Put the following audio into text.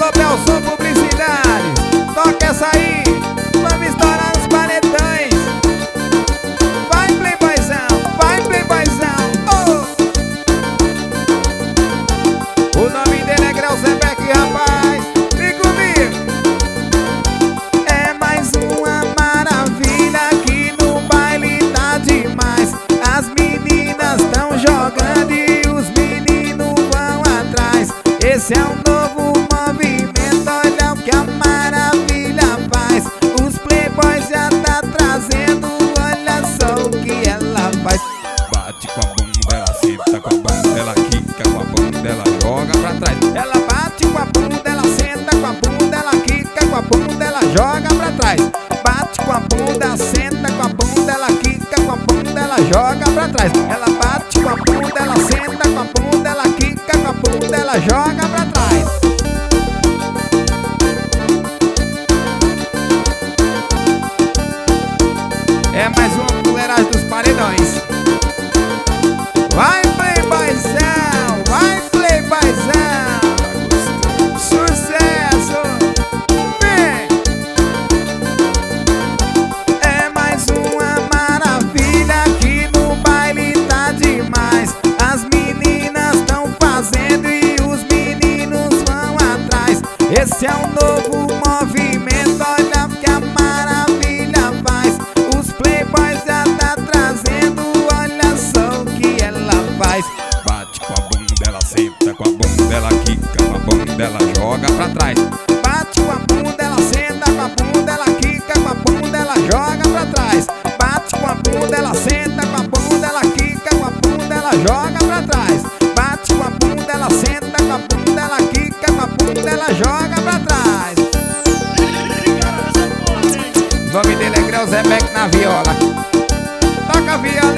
Alô, Belson Publicidade, toca essa aí, vamos estourar os paredões. Vai, playboyzão, oh! O nome dele é Grauzenbeck, rapaz, vem comigo. É mais uma maravilha aqui no baile, tá demais. As meninas tão jogando e os meninos vão atrás. Esse é um novo movimento, olha o que a maravilha faz. Os playboys já tá trazendo, olha só o que ela faz. Bate com a bunda, ela senta com a bunda, ela quica com a bunda, ela joga pra trás. Ela bate com a bunda, ela senta com a bunda, ela quica com a bunda, ela joga pra trás. Bate com a bunda, senta com a bunda, ela quica com a bunda, ela joga pra trás. Ela bate com a bunda, ela senta com a bunda, ela quica com a bunda, ela joga pra trás. É mais uma fuleiragem dos paredões. Vai, playboyzão, vai, playboyzão. Sucesso, vem. É mais uma maravilha aqui no baile, tá demais. As meninas tão fazendo e os meninos vão atrás. Esse é um novo movimento, olha o que a maravilha faz. Os playboys já tá trazendo, olha só o que ela faz. Bate com a bunda, ela senta com a bunda, ela quica com a bunda, ela joga pra trás. Bate com a bunda, ela senta com a bunda, ela quica com a bunda, ela joga pra trás. Bate com a bunda, ela senta com a bunda, ela quica com a bunda, ela joga pra trás. Bate com a bunda, ela senta com a bunda, ela quica com a bunda, ela joga pra trás. O nome dele é Grauzenbeck na viola. Toca a viola.